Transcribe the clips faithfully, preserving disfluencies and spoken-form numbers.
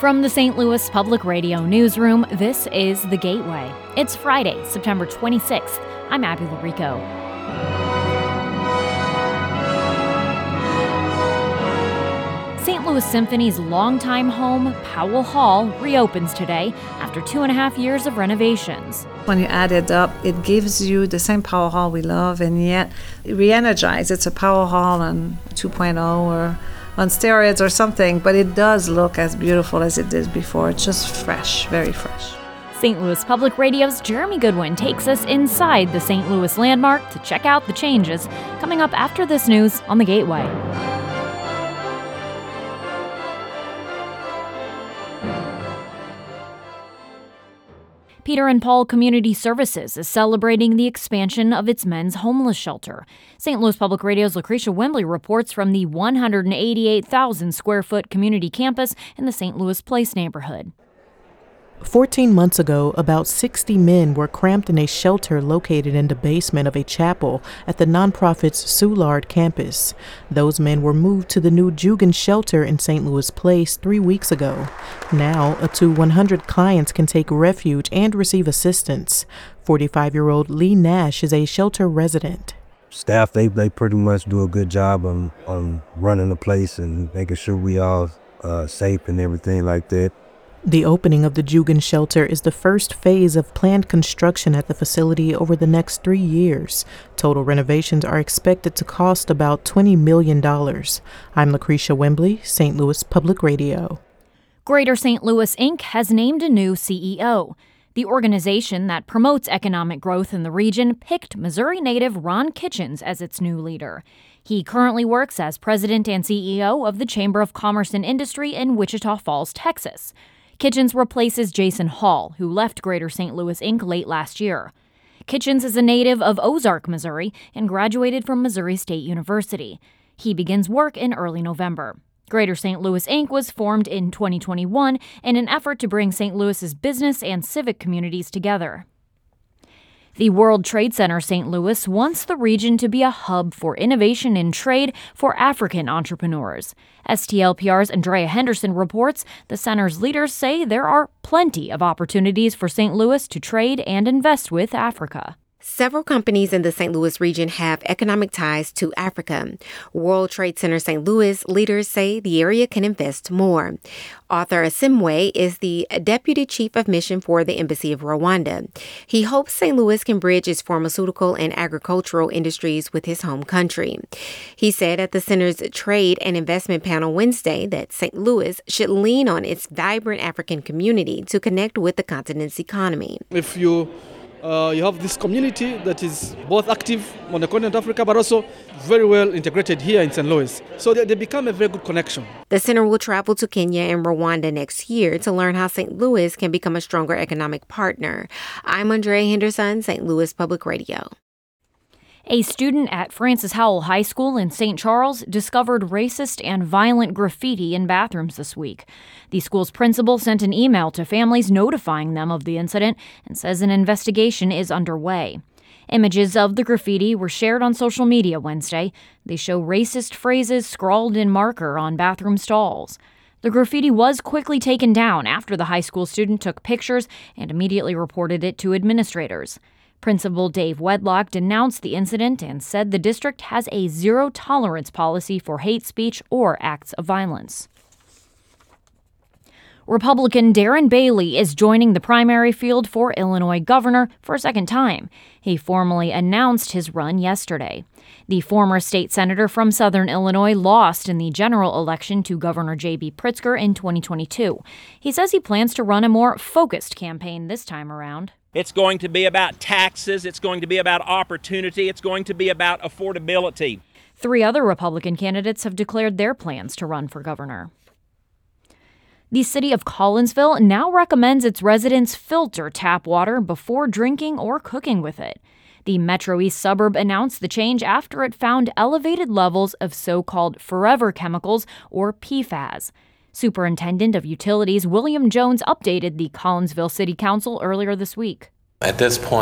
From the Saint Louis Public Radio newsroom, this is The Gateway. It's Friday, September twenty-sixth. I'm Abby Larico. Saint Louis Symphony's longtime home, Powell Hall, reopens today after two and a half years of renovations. When you add it up, it gives you the same Powell Hall we love, and yet re-energized. It's a Powell Hall on two point oh or on steroids or something, but it does look as beautiful as it did before. It's just fresh, very fresh. Saint Louis Public Radio's Jeremy Goodwin takes us inside the Saint Louis landmark to check out the changes, coming up after this news on The Gateway. Peter and Paul Community Services is celebrating the expansion of its men's homeless shelter. Saint Louis Public Radio's Lucretia Wembley reports from the one hundred eighty-eight thousand square foot community campus in the Saint Louis Place neighborhood. Fourteen months ago, about sixty men were cramped in a shelter located in the basement of a chapel at the nonprofit's Soulard campus. Those men were moved to the new Jugan shelter in Saint Louis Place three weeks ago. Now, up to one hundred clients can take refuge and receive assistance. forty-five-year-old Lee Nash is a shelter resident. Staff, they, they pretty much do a good job on, on running the place and making sure we all uh, safe and everything like that. The opening of the Jugan shelter is the first phase of planned construction at the facility over the next three years. Total renovations are expected to cost about twenty million dollars. I'm Lucretia Wembley, Saint Louis Public Radio. Greater Saint Louis Incorporated has named a new C E O. The organization that promotes economic growth in the region picked Missouri native Ron Kitchens as its new leader. He currently works as president and C E O of the Chamber of Commerce and Industry in Wichita Falls, Texas. Kitchens replaces Jason Hall, who left Greater Saint Louis Incorporated late last year. Kitchens is a native of Ozark, Missouri, and graduated from Missouri State University. He begins work in early November. Greater Saint Louis Incorporated was formed in twenty twenty-one in an effort to bring Saint Louis's business and civic communities together. The World Trade Center Saint Louis wants the region to be a hub for innovation in trade for African entrepreneurs. S T L P R's Andrea Henderson reports the center's leaders say there are plenty of opportunities for Saint Louis to trade and invest with Africa. Several companies in the Saint Louis region have economic ties to Africa. World Trade Center Saint Louis leaders say the area can invest more. Arthur Asimwe is the Deputy Chief of Mission for the Embassy of Rwanda. He hopes Saint Louis can bridge its pharmaceutical and agricultural industries with his home country. He said at the center's Trade and Investment panel Wednesday that Saint Louis should lean on its vibrant African community to connect with the continent's economy. If you Uh, you have this community that is both active on the continent of Africa, but also very well integrated here in Saint Louis. So they, they become a very good connection. The center will travel to Kenya and Rwanda next year to learn how Saint Louis can become a stronger economic partner. I'm Andrea Henderson, Saint Louis Public Radio. A student at Francis Howell High School in Saint Charles discovered racist and violent graffiti in bathrooms this week. The school's principal sent an email to families notifying them of the incident and says an investigation is underway. Images of the graffiti were shared on social media Wednesday. They show racist phrases scrawled in marker on bathroom stalls. The graffiti was quickly taken down after the high school student took pictures and immediately reported it to administrators. Principal Dave Wedlock denounced the incident and said the district has a zero-tolerance policy for hate speech or acts of violence. Republican Darren Bailey is joining the primary field for Illinois governor for a second time. He formally announced his run yesterday. The former state senator from Southern Illinois lost in the general election to Governor J B Pritzker in twenty twenty-two. He says he plans to run a more focused campaign this time around. It's going to be about taxes. It's going to be about opportunity. It's going to be about affordability. Three other Republican candidates have declared their plans to run for governor. The city of Collinsville now recommends its residents filter tap water before drinking or cooking with it. The Metro East suburb announced the change after it found elevated levels of so-called forever chemicals, or P FAS. Superintendent of Utilities William Jones updated the Collinsville City Council earlier this week. At this point,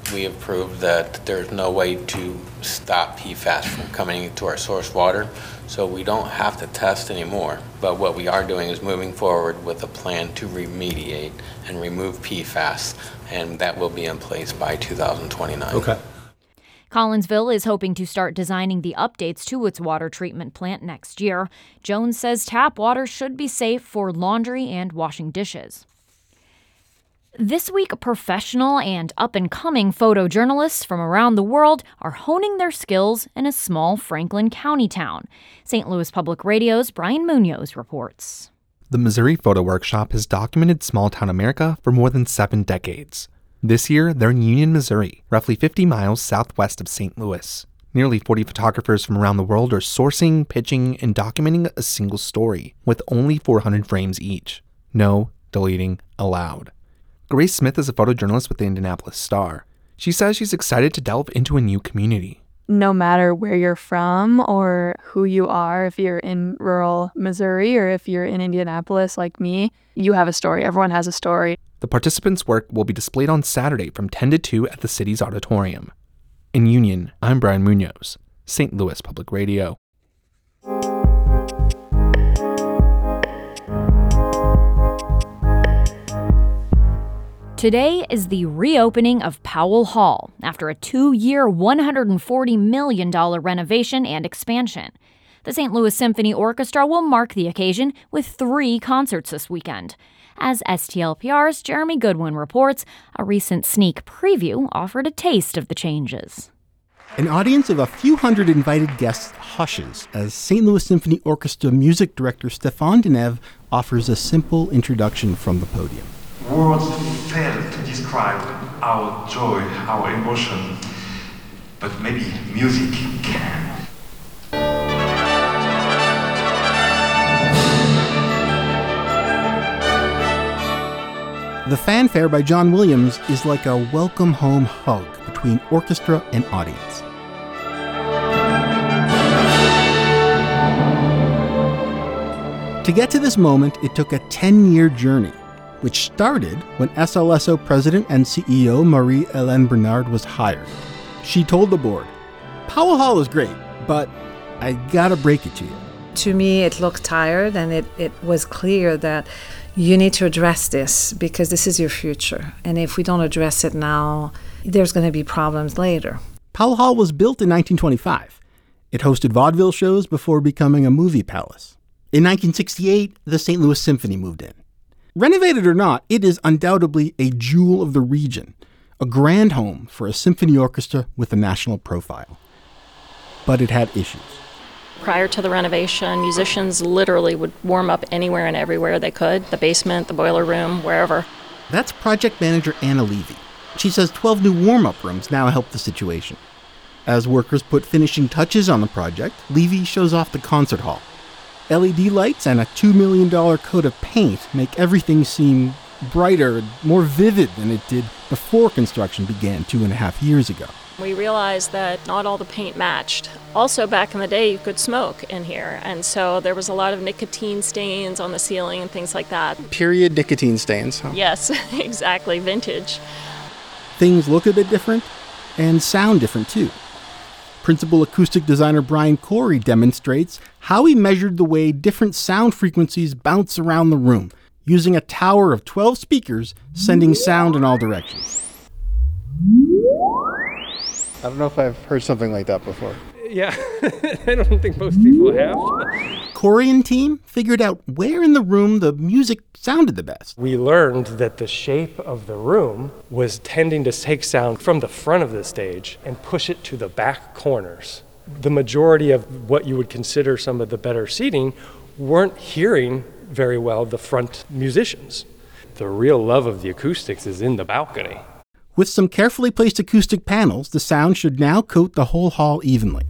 We have proved that there's no way to stop P FAS from coming into our source water, so we don't have to test anymore. But what we are doing is moving forward with a plan to remediate and remove P FAS, and that will be in place by two thousand twenty-nine. Okay. Collinsville is hoping to start designing the updates to its water treatment plant next year. Jones says tap water should be safe for laundry and washing dishes. This week, professional and up-and-coming photojournalists from around the world are honing their skills in a small Franklin County town. Saint Louis Public Radio's Brian Munoz reports. The Missouri Photo Workshop has documented small-town America for more than seven decades. This year, they're in Union, Missouri, roughly fifty miles southwest of Saint Louis. Nearly forty photographers from around the world are sourcing, pitching, and documenting a single story, with only four hundred frames each. No deleting allowed. Grace Smith is a photojournalist with the Indianapolis Star. She says she's excited to delve into a new community. No matter where you're from or who you are, if you're in rural Missouri or if you're in Indianapolis like me, you have a story. Everyone has a story. The participants' work will be displayed on Saturday from ten to two at the city's auditorium. In Union, I'm Brian Munoz, Saint Louis Public Radio. Today is the reopening of Powell Hall after a two-year, one hundred forty million dollars renovation and expansion. The Saint Louis Symphony Orchestra will mark the occasion with three concerts this weekend. As S T L P R's Jeremy Goodwin reports, a recent sneak preview offered a taste of the changes. An audience of a few hundred invited guests hushes as Saint Louis Symphony Orchestra music director Stéphane Denève offers a simple introduction from the podium. Words fail to describe our joy, our emotion, but maybe music can. The fanfare by John Williams is like a welcome home hug between orchestra and audience. To get to this moment, it took a ten-year journey, which started when S L S O president and C E O Marie-Hélène Bernard was hired. She told the board, Powell Hall is great, but I gotta break it to you. To me, it looked tired, and it, it was clear that you need to address this because this is your future. And if we don't address it now, there's going to be problems later. Powell Hall was built in nineteen twenty-five. It hosted vaudeville shows before becoming a movie palace. In nineteen sixty-eight, the Saint Louis Symphony moved in. Renovated or not, it is undoubtedly a jewel of the region, a grand home for a symphony orchestra with a national profile. But it had issues. Prior to the renovation, musicians literally would warm up anywhere and everywhere they could, the basement, the boiler room, wherever. That's project manager Anna Levy. She says twelve new warm-up rooms now help the situation. As workers put finishing touches on the project, Levy shows off the concert hall. L E D lights and a two million dollars coat of paint make everything seem brighter and more vivid than it did before construction began two and a half years ago. We realized that not all the paint matched. Also, back in the day, you could smoke in here, and so there was a lot of nicotine stains on the ceiling and things like that. Period nicotine stains, huh? Yes, exactly, vintage. Things look a bit different and sound different, too. Principal acoustic designer Brian Corey demonstrates how he measured the way different sound frequencies bounce around the room, using a tower of twelve speakers sending sound in all directions. I don't know if I've heard something like that before. Yeah, I don't think most people have. Corey and team figured out where in the room the music sounded the best. We learned that the shape of the room was tending to take sound from the front of the stage and push it to the back corners. The majority of what you would consider some of the better seating weren't hearing very well the front musicians. The real love of the acoustics is in the balcony. With some carefully placed acoustic panels, the sound should now coat the whole hall evenly.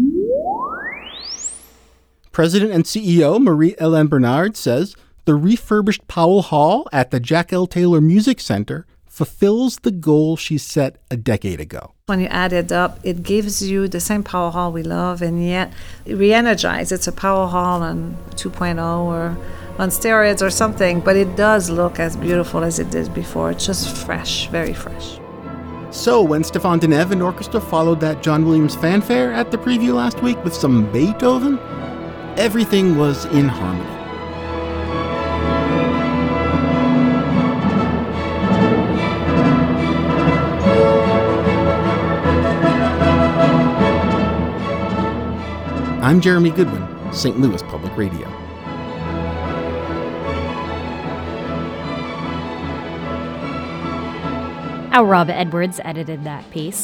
President and C E O Marie-Hélène Bernard says the refurbished Powell Hall at the Jack L. Taylor Music Center fulfills the goal she set a decade ago. When you add it up, it gives you the same Powell Hall we love, and yet re-energized. It's a Powell Hall on two point oh or on steroids or something, but it does look as beautiful as it did before. It's just fresh, very fresh. So when Stefan Deneve and orchestra followed that John Williams fanfare at the preview last week with some Beethoven, everything was in harmony. I'm Jeremy Goodwin, Saint Louis Public Radio. Our Rob Edwards edited that piece.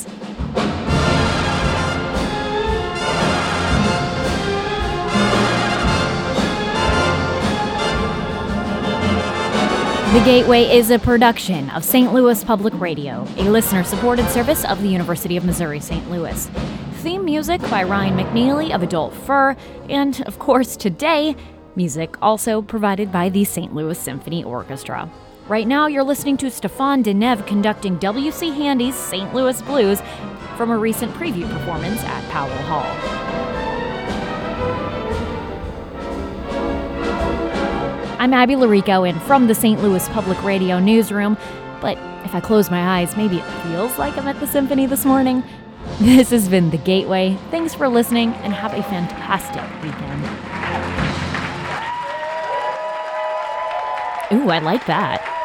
The Gateway is a production of Saint Louis Public Radio, a listener-supported service of the University of Missouri-Saint Louis. Theme music by Ryan McNeely of Adult Fur, and, of course, today, music also provided by the Saint Louis Symphony Orchestra. Right now, you're listening to Stefan Deneve conducting W C Handy's Saint Louis Blues from a recent preview performance at Powell Hall. I'm Abby Larico, and from the Saint Louis Public Radio newsroom, but if I close my eyes, maybe it feels like I'm at the symphony this morning. This has been The Gateway. Thanks for listening, and have a fantastic weekend. Ooh, I like that.